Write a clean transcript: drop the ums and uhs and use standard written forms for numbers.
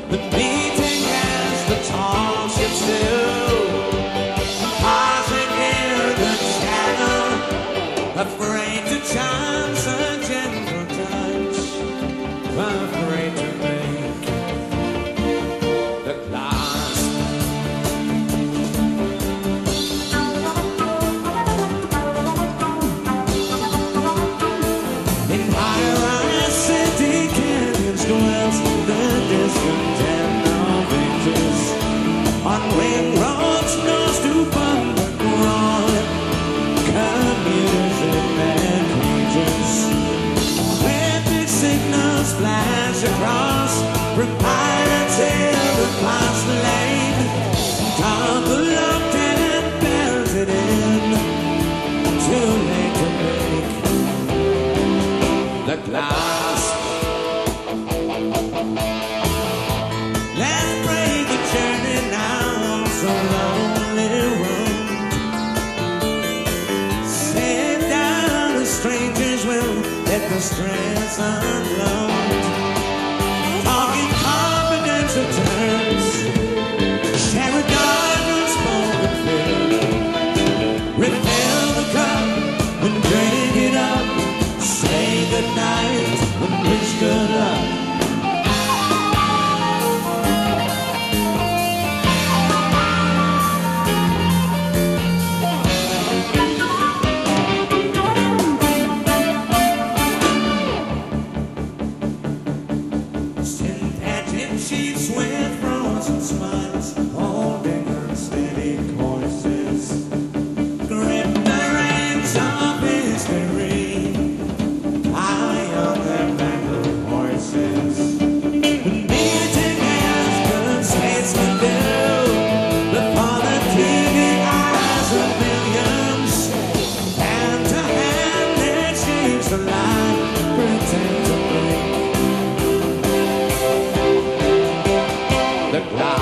the beating as the tall ships do, pausing in the channel, afraid to chance a gentle touch, afraid to make the glass. In high-rise city canyons dwells the distant innovators, on ring roads nose to underground commuters in their cages. Electric signals flash across from pilot till across the lane. Double locked and belted in, too late to make the glass. Let's break the journey now on so lonely road. Sit down as strangers will let the stress unload. Talking confidential terms, share a dark unspoken fear. Refill the cup and drink it up. Say goodnight and wish good luck. Sheets with frozen smiles, holding unsteady courses, grip the reins of history, high on their back of horses. Meeting as good statesmen do, before the TV eyes of millions, hand to hand they change the line, pretend to blink. The